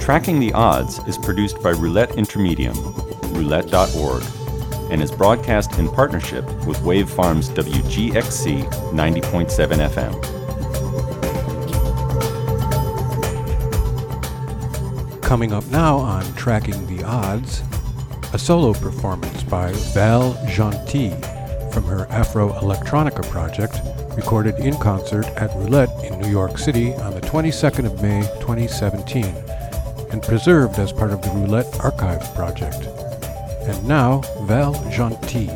Tracking the Odds is produced by Roulette Intermedium, roulette.org, and is broadcast in partnership with Wave Farms WGXC 90.7 FM. Coming up now on Tracking the Odds, a solo performance by Val Gentil from her Afro-Electronica project, recorded in concert at Roulette in New York City on the 22nd of May 2017, and preserved as part of the Roulette Archive project. And now, Val Gentil.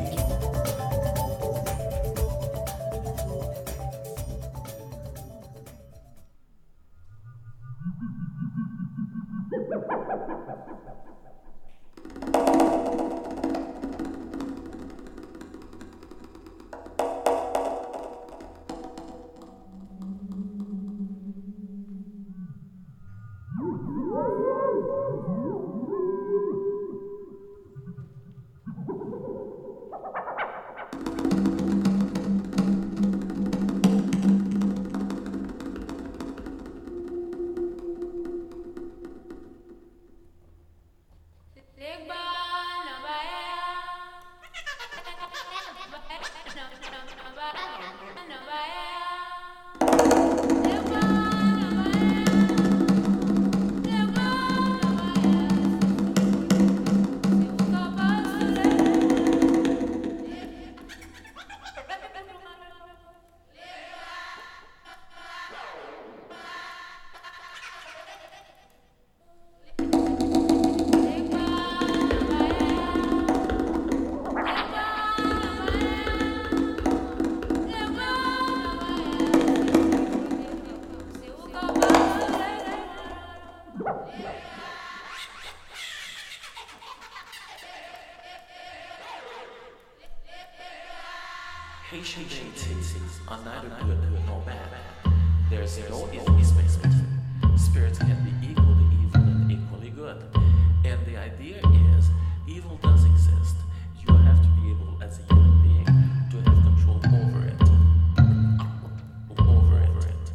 Haitian deities are neither good nor bad. There is no in space. Spirits can be equally evil and equally good. And the idea is, evil does exist. You have to be able, as a human being, to have control over it. Over it.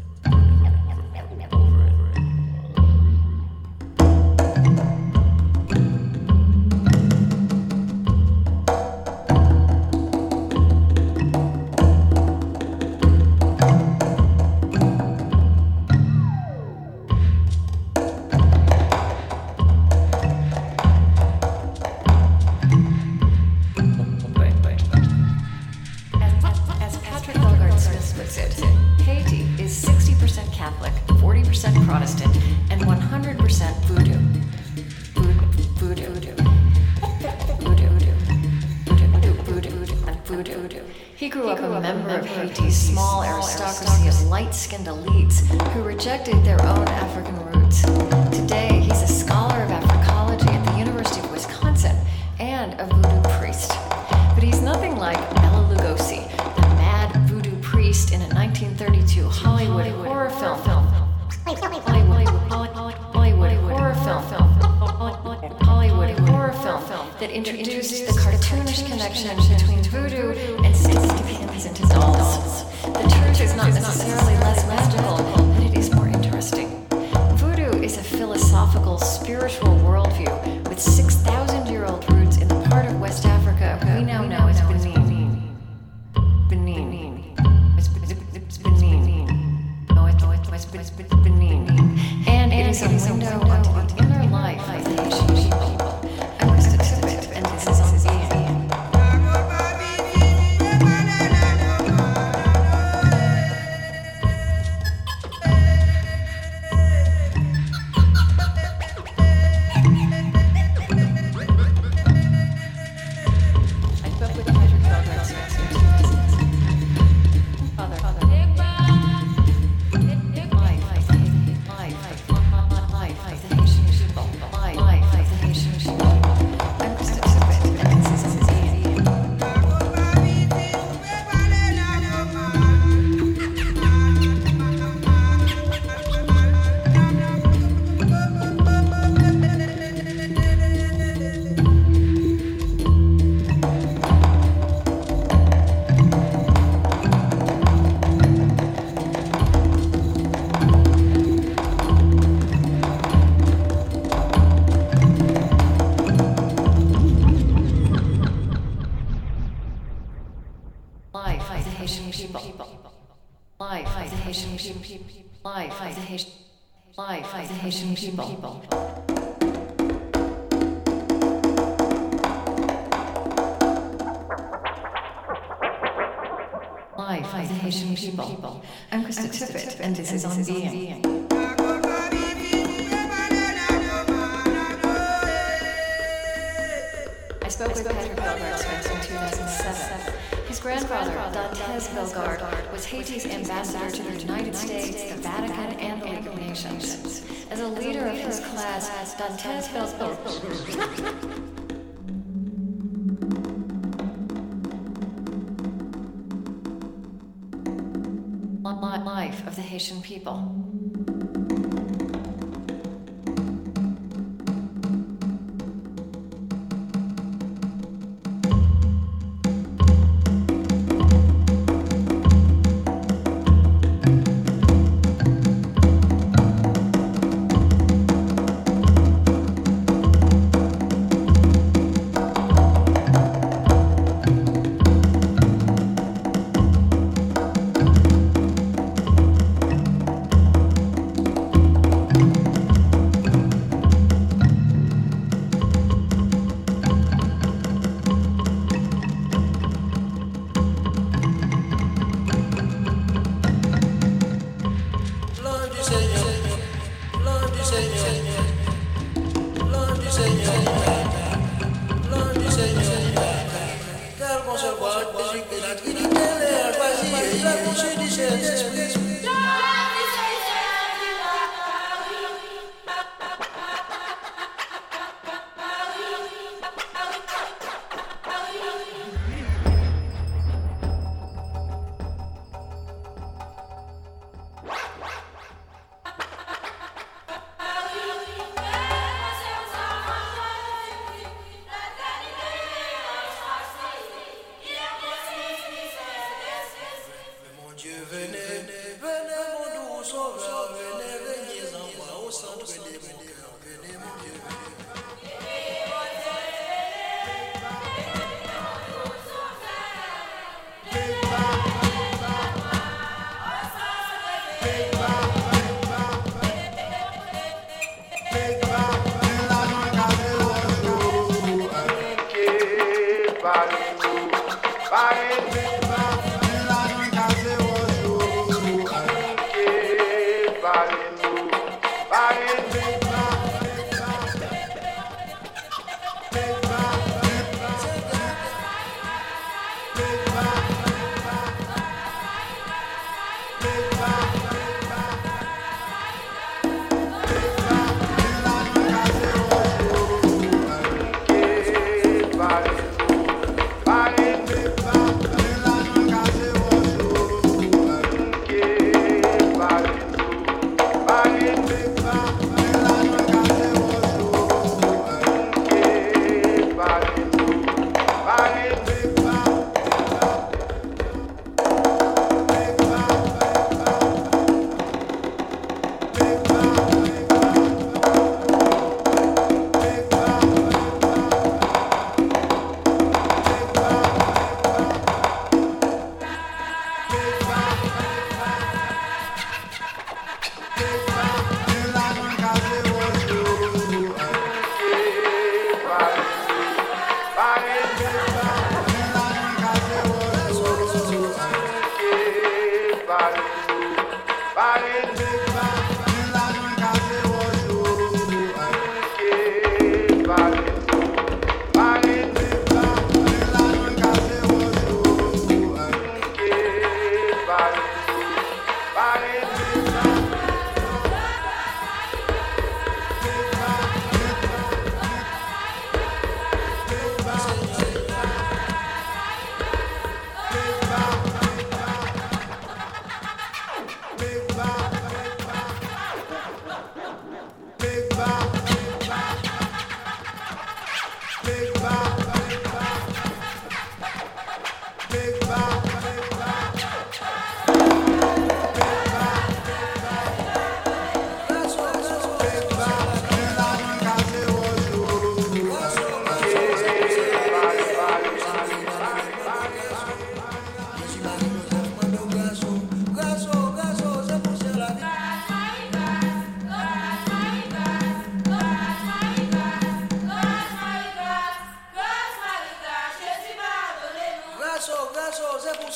He grew up a member of Haiti's small aristocracy of light-skinned elites who rejected their own African roots. Today, he's a scholar of Africology at the University of Wisconsin and a voodoo priest. But he's nothing like Bela Lugosi, the mad voodoo priest in a 1932 Hollywood horror film. Hollywood horror film that introduced the cartoonish connection between voodoo and sticks into dolls. The truth is not necessarily less magical, but it is more interesting. Voodoo is a philosophical, spiritual worldview with 6,000-year-old roots in the part of West Africa we now know as Benin. And it is a window onto the inner life of the Haitian people. I'm Krista Tippett, and this is on Being. people. Life of the Haitian people. Life of the Haitian people. I'm Krista Tippett, and this is On Being. I spoke with Patrick Bellegarde in 2007. His grandfather, Dantes Bellegarde, was Haiti's ambassador to the United States, the Vatican, and the League of Nations. As a leader of his class, Dantes Bellegarde. Life of the Haitian people.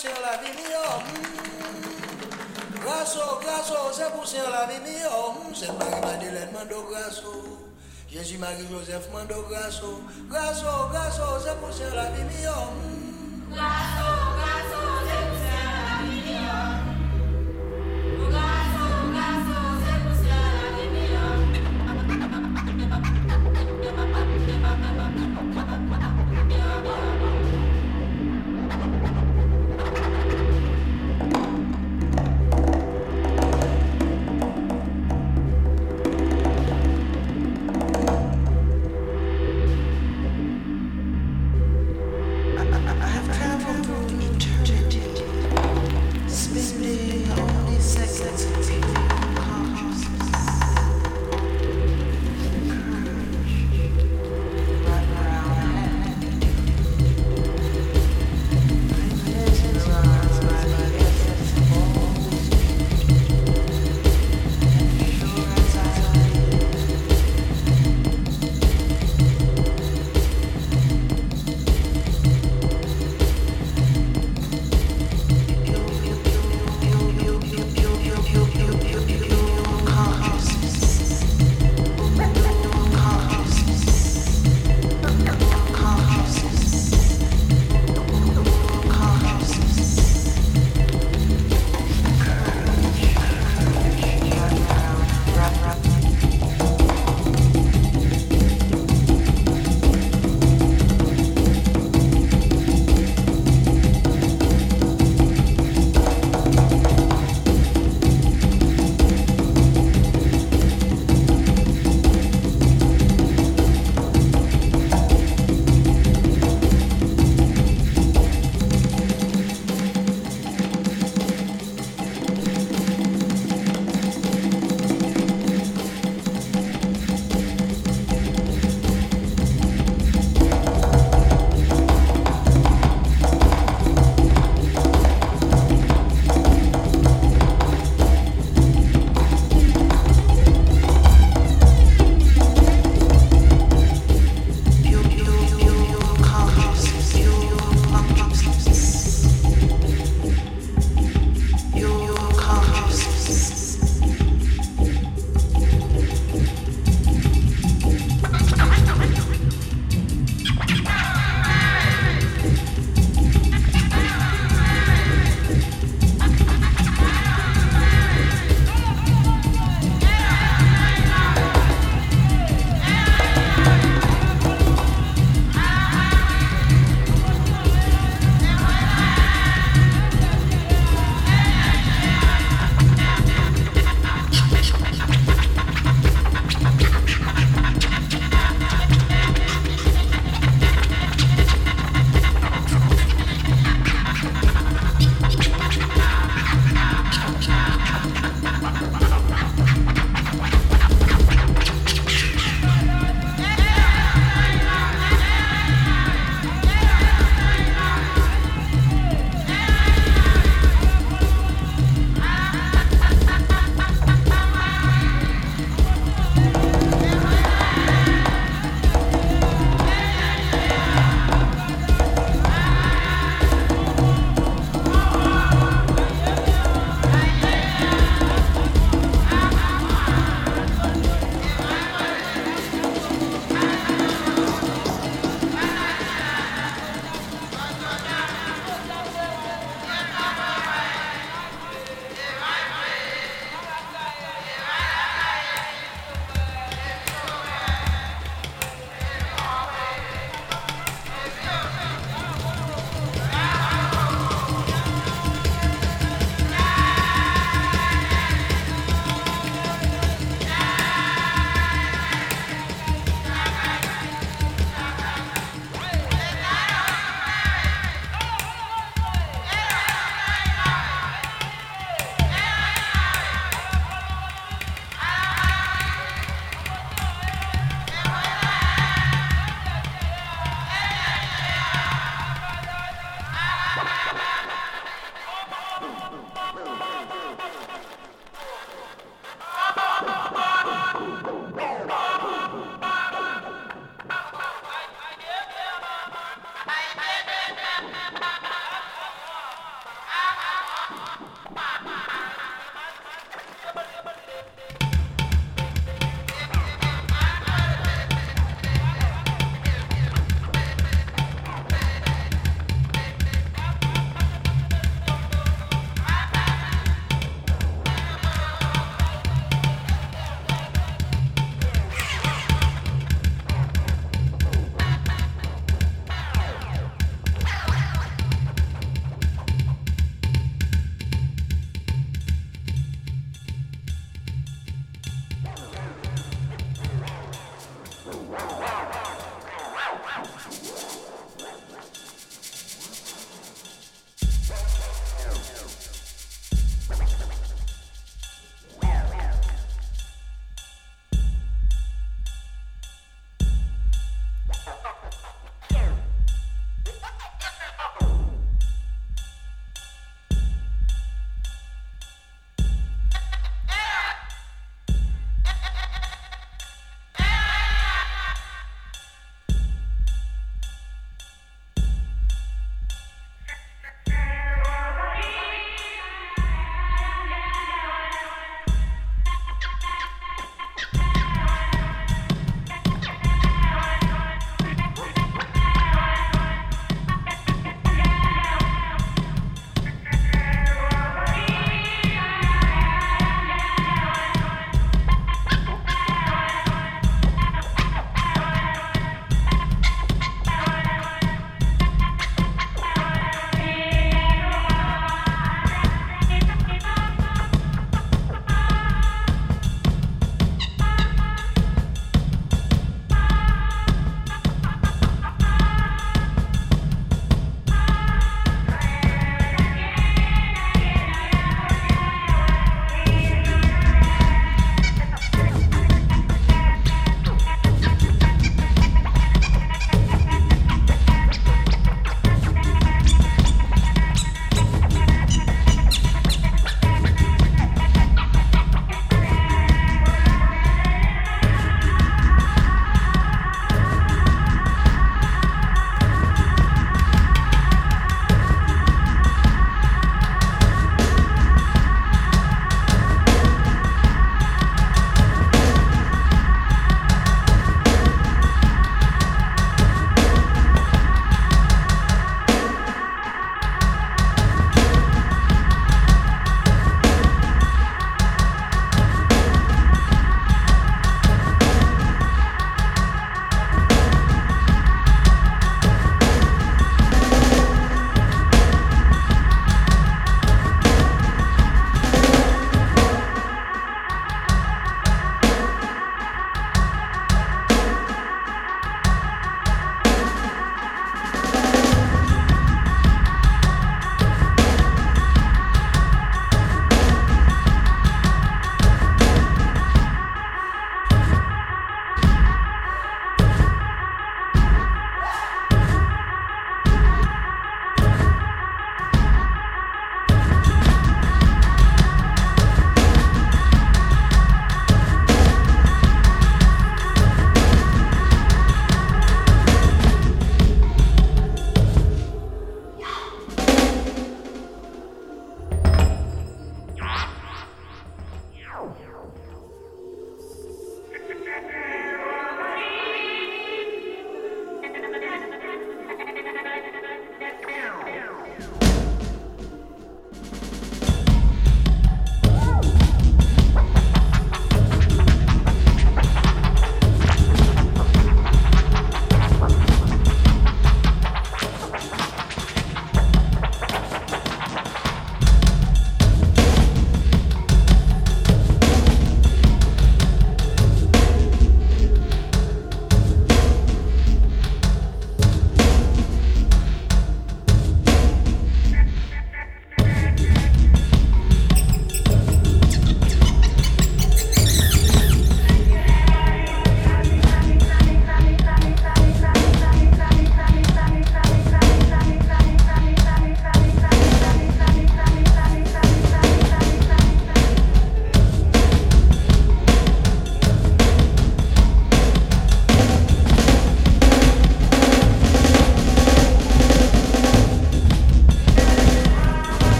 poussière la vie meilleure. Grasso, c'est poussière la vie meilleure. C'est Marie-Madeleine Mando Grasso. Jésus Marie-Joseph Mando Grasso. Grasso, c'est poussière la vie meilleure. Grasso, c'est poussière la vie meilleure. Grasso, c'est poussière la vie meilleure. I have traveled through eternity.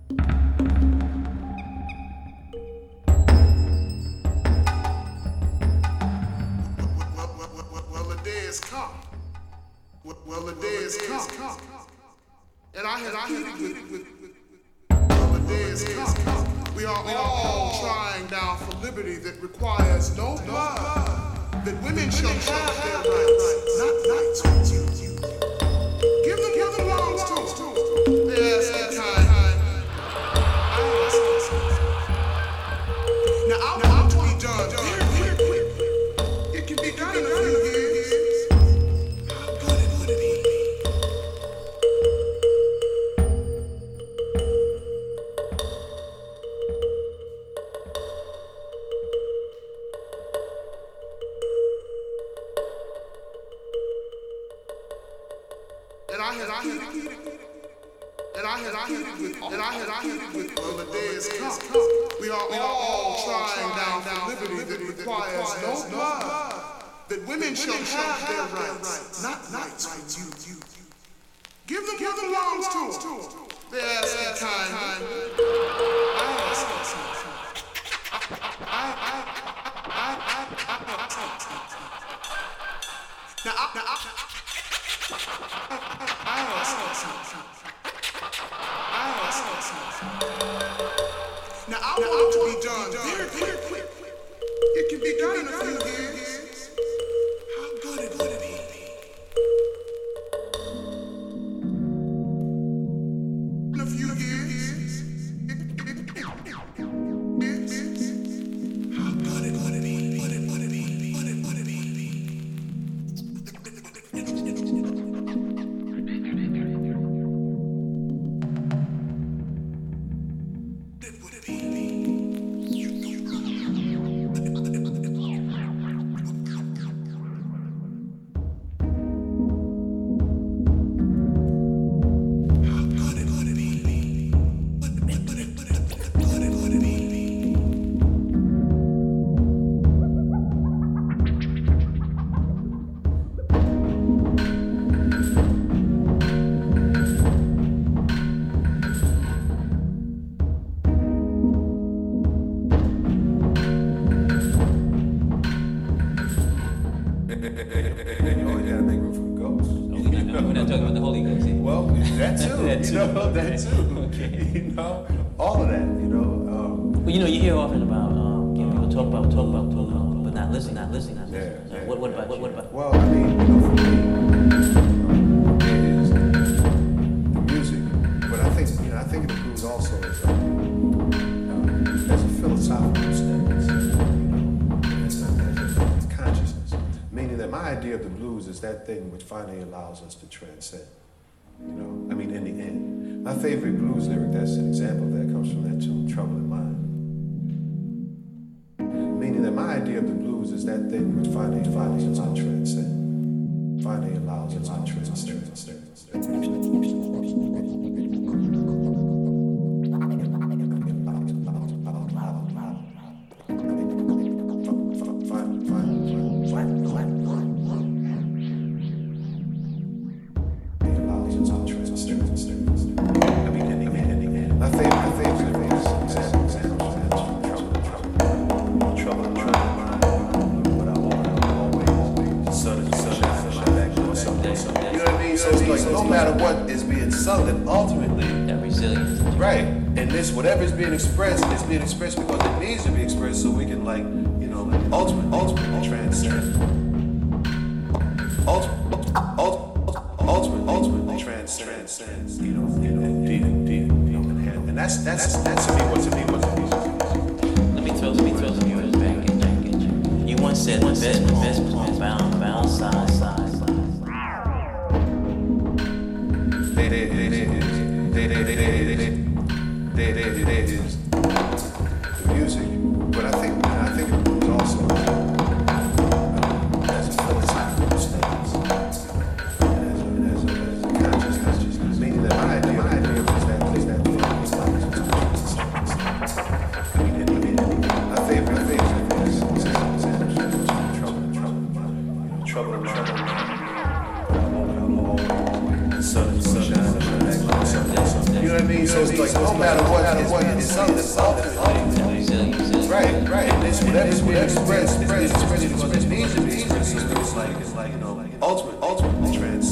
And I have pleaded with the day is come. We are all trying now for liberty that requires no blood, that women shall have their rights, not rights. Give them lungs too. Yes, kind. Now I want to be done very quick. It can be done in a few years. How good it would be. Well, the day has come. We are all trying now for liberty that requires no blood, that women shall have their rights, not rights. Give them lungs too. They're asking kind. Now I want to be done very quick. It can be done in a few years. How good it would be. In a few years. How good it would be. All of that, Well, you hear often about people talk about, but not listening. Yeah. What about? Well, I mean, for me, it is the music, but I think it includes also as a philosophical stance, as a consciousness. Meaning that my idea of the blues is that thing which finally allows us to transcend. I mean, in the end. My favorite blues lyric that's an example of that comes from that tune, Trouble in Mind. Meaning that my idea of the blues is that thing which finally allows us to transcend. Finally allows us to transcend. Whatever is being expressed because it needs to be expressed so we can ultimately transcend. Ultimately transcend, deep, and that's to me what's it. Let me throw some yours back at you. You once said the best poem bound side. It is the music, but I think it was also as a philosophical stance, as a consciousness, meaning that my idea is that my favorite is trouble in mind. The sun shines. You know what I mean? So it's like no matter what is ultimately, right, and this whatever's being expressed is being expressed because it needs to be expressed. So it's like you know, ultimately trans.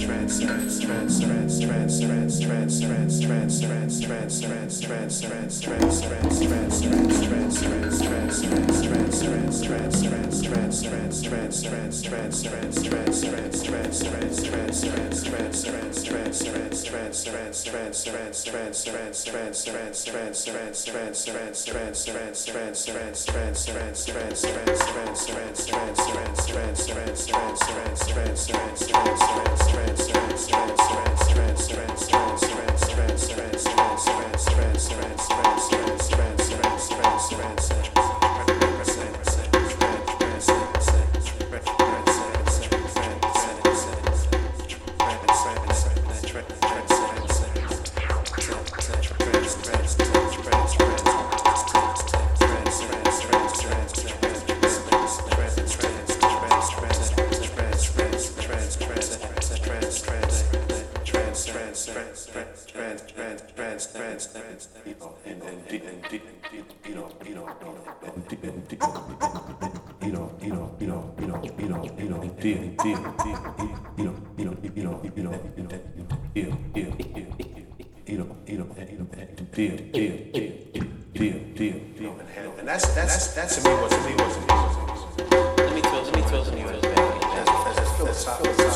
And that's to me what's Let me throw some yours back as a philosophical.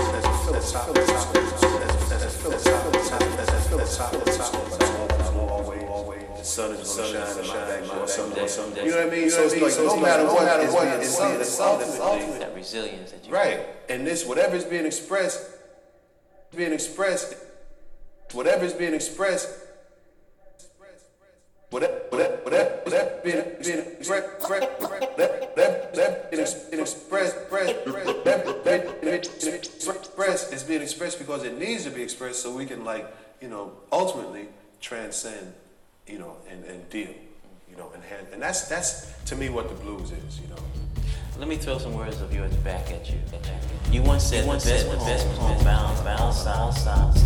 The sun is going to shine in my back someday. You know what I mean? So it's like no matter what is ultimately that resilience that you right. And this whatever is being expressed, whatever is being expressed. Whatever being expressed is being expressed because it needs to be expressed so we can ultimately transcend, and deal, and that's to me what the blues is, Let me throw some words of yours back at you. You once said the best poem bound south.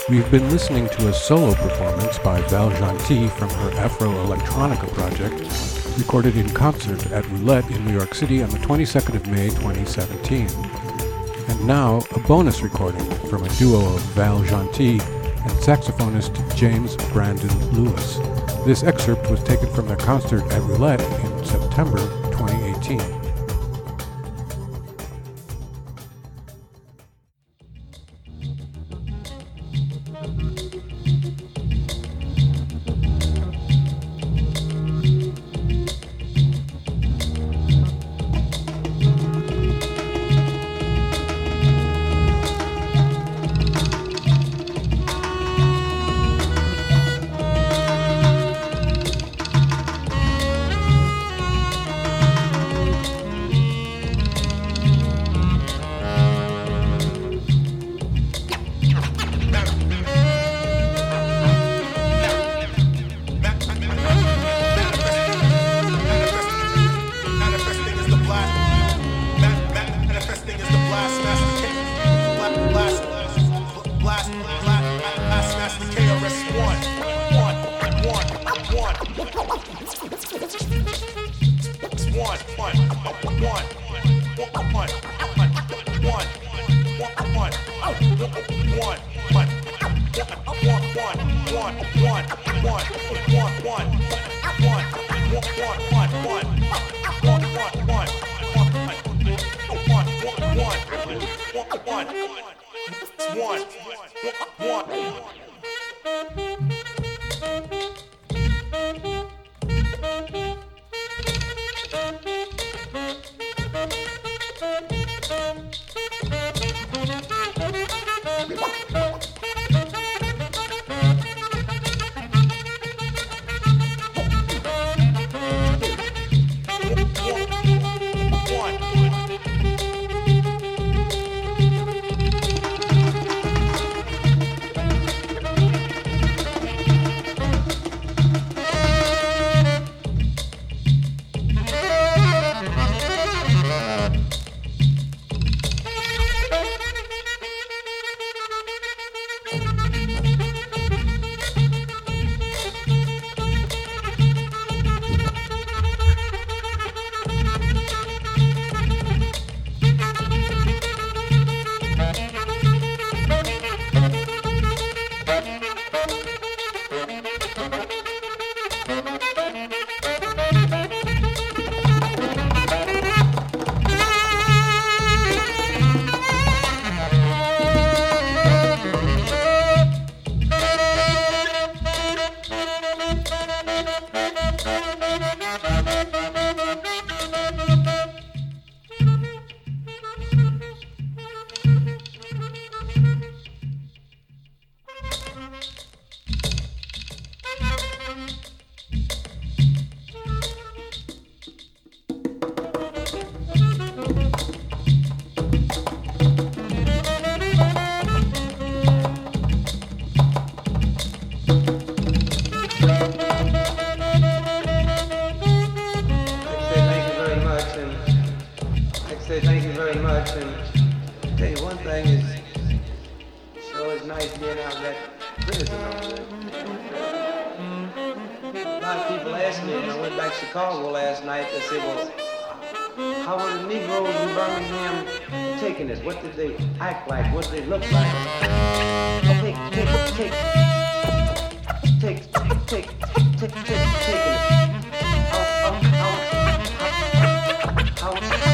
We've been listening to a solo performance by Val Gentil from her Afro Electronica project, recorded in concert at Roulette in New York City on the 22nd of May 2017. And now, a bonus recording from a duo of Val Gentil and saxophonist James Brandon Lewis. This excerpt was taken from their concert at Roulette in September 2018. What did they act like? What did they look like? Taking it. How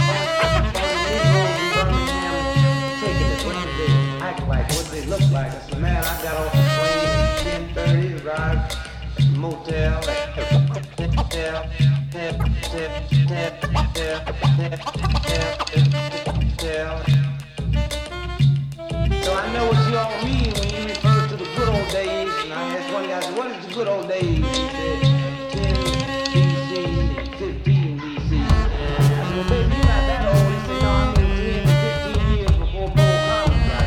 what did they act like? What did they look like? I said, man, I got off the plane at 10:30, arrived at the motel, So I know what you all mean when you refer to the good old days. And I asked one guy, I said, what is the good old days? He said, 10 BC, 15 BC. I said, well, baby, you're not that old. He said, no, I mean 10 to 15 years before Paul Collins got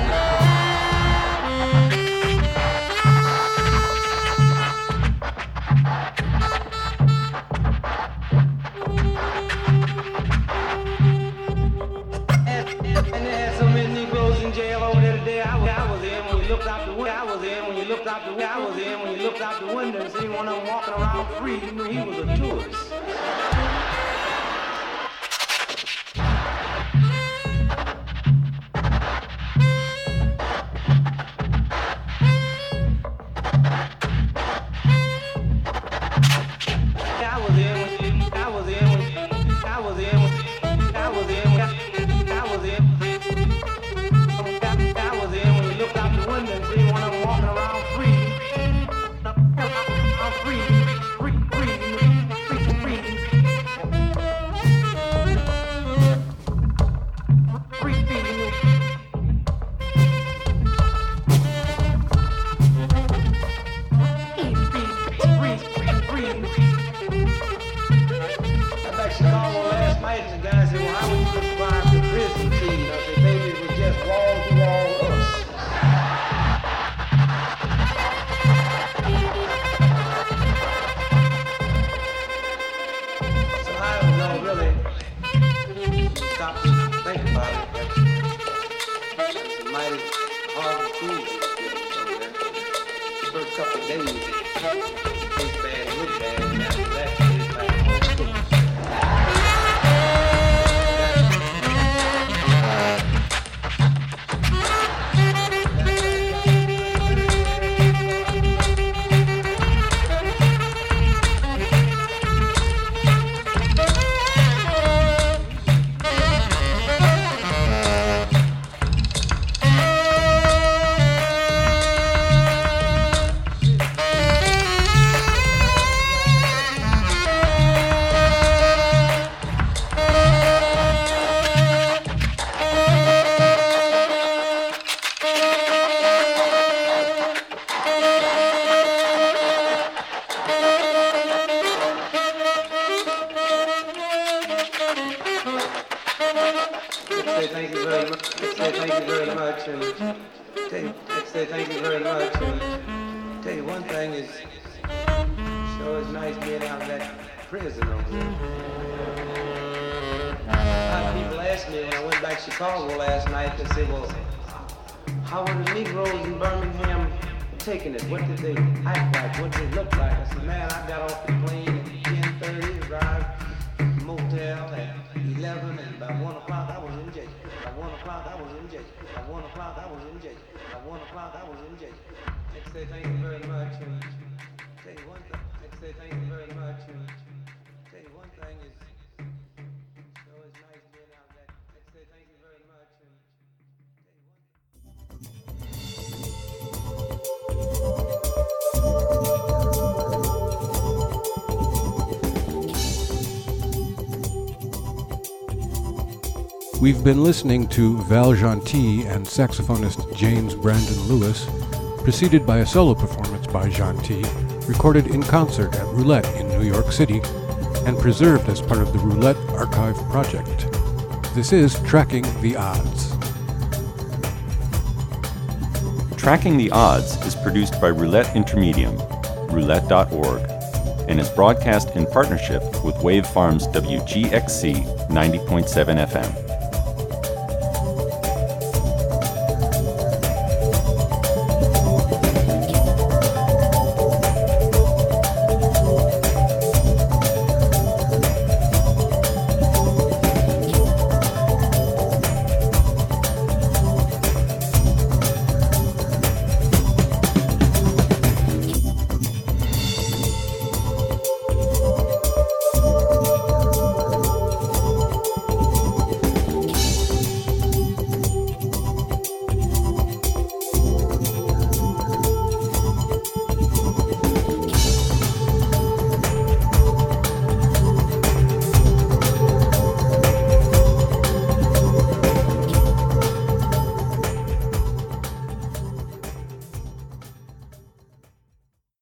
And they had so many Negroes in jail over there today. I was in when we looked out the window. I was in when you looked out the window and seen one of them walking around free, you knew he was a tourist. We've been listening to Val Gentil and saxophonist James Brandon Lewis, preceded by a solo performance by Gentil, recorded in concert at Roulette in New York City, and preserved as part of the Roulette Archive Project. This is Tracking the Odds. Tracking the Odds is produced by Roulette Intermedium, roulette.org, and is broadcast in partnership with Wave Farms WGXC 90.7 FM.